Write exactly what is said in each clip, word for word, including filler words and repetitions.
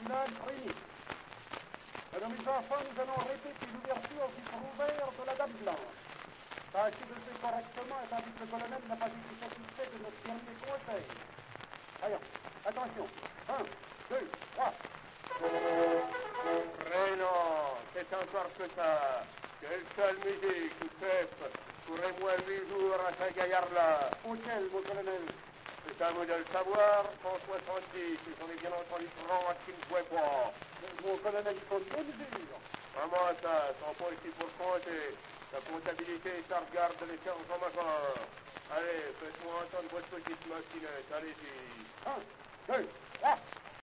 Milan Trini. Alors mes enfants, nous allons répéter l'ouverture du trouvère de la Dame Blanche. Tâchez de faire correctement, tandis que le colonel n'a pas été satisfait de notre dernier conseil. Allons, attention. Un, deux, trois. Prénom, c'est encore que ça. Quelle seule musique, ou chef, courez-moi huit jours à Saint-Gaillard-là. Auquel, mon colonel? C'est à vous de le savoir, cent soixante-dix, et j'en ai bien entendu trente qui ne jouaient pas. Mon colonel, il faut de bonnes mesures. Comment ça, sont pas ici pour compter. La comptabilité, ça regarde les chargements. Allez, faites-moi entendre votre petite machinette, allez-y. Un, deux, trois.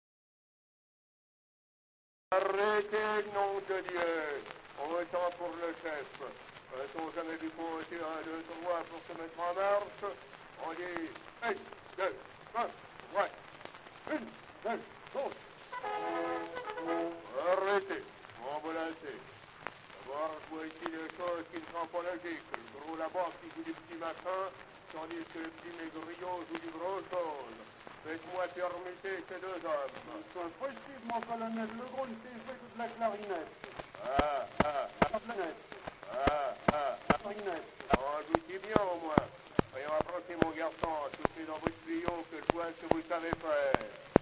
Arrêtez, nom de Dieu. On est temps pour le chef. A-t-on jamais vu compter un, deux, trois pour se mettre en marche? On dit un, deux, un, ouais. Une, deux, trois. Arrêtez, on va lancer. D'abord, je vois ici des choses qui ne sont pas logiques. Le gros là-bas qui joue du petit machin, tandis que le petit maigriot joue du gros chose. Faites-moi permuter ces deux hommes. C'est impossible, mon colonel. Le gros, il sait jouer toute la clarinette. Ah, ah, La clarinette. ah, ah, La clarinette. oh, je vous dis bien au moins. Voyons approcher mon garçon, soufflez dans votre tuyau que je vois ce que vous savez faire.